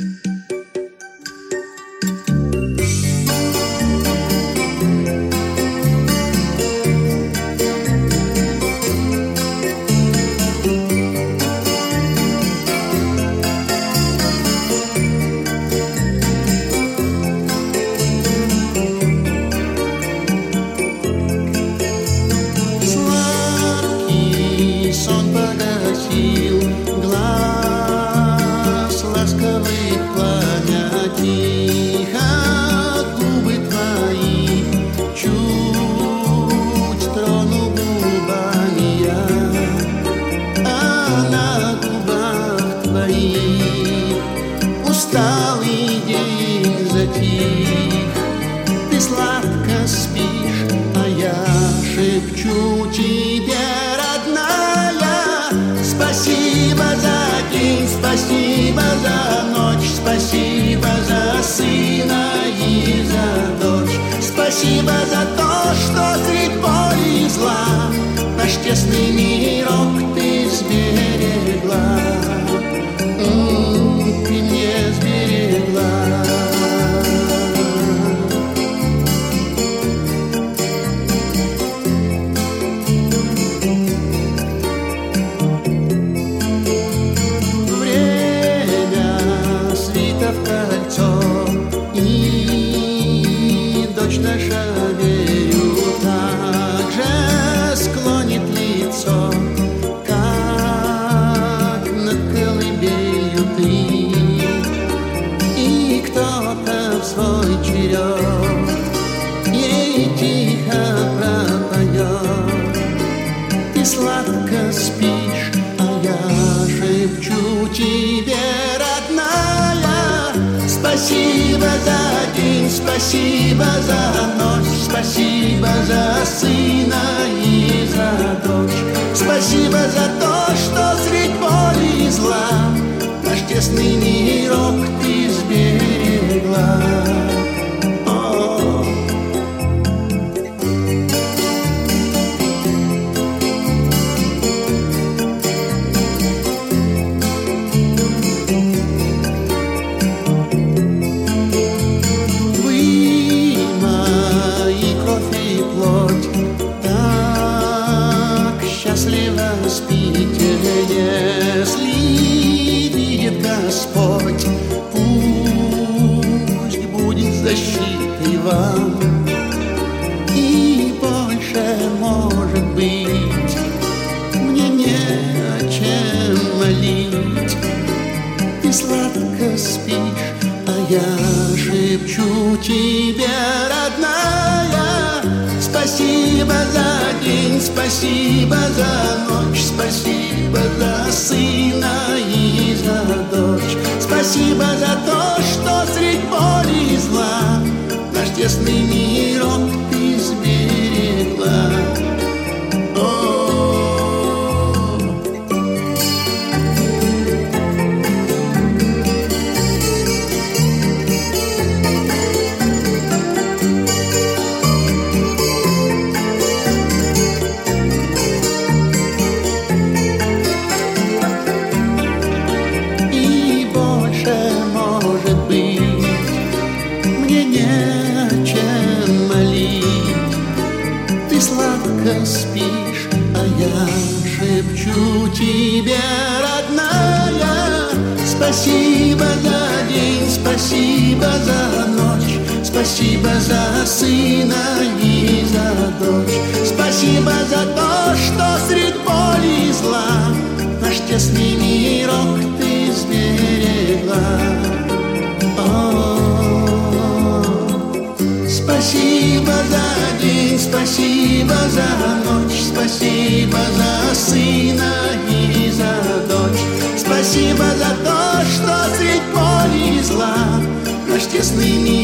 Усталый день затих, ты сладко спишь, а я шепчу тебе, родная, спасибо за день, спасибо за ночь, спасибо за сына и за дочь, спасибо за то, что средь боли и зла наш тесный мирок ты сберегла. Ты мне сберегла. Время свито в кольцо, и дочь наша, верю, так же склонит лицо, как над колыбелью ты. Кто-то в свой черед ей тихо пропоет. Ты сладко спишь, а я шепчу тебе, родная, спасибо за день, спасибо за ночь, спасибо за сына и за дочь, спасибо за то, что средь боли и зла наш тесный мирок ты сберегла. Вы мои кровь и плоть, так счастливо спите, если Господь, пусть будет защитой вам, и больше, может быть, мне не о чем молить. Ты сладко спишь, а я шепчу тебе, родная, спасибо за день, спасибо за ночь, спасибо за сына и за дочь, спасибо за то, что средь боли и зла наш тесный мирок ты сберегла. Сладко спишь, а я шепчу тебе, родная, спасибо за день, спасибо за ночь, спасибо за сына и за дочь, спасибо за то, что средь боли и зла наш тесный мирок ты сберегла. Спасибо за день, спасибо за ночь, спасибо за сына и за дочь, спасибо за то, что средь боли и зла наш тесный мир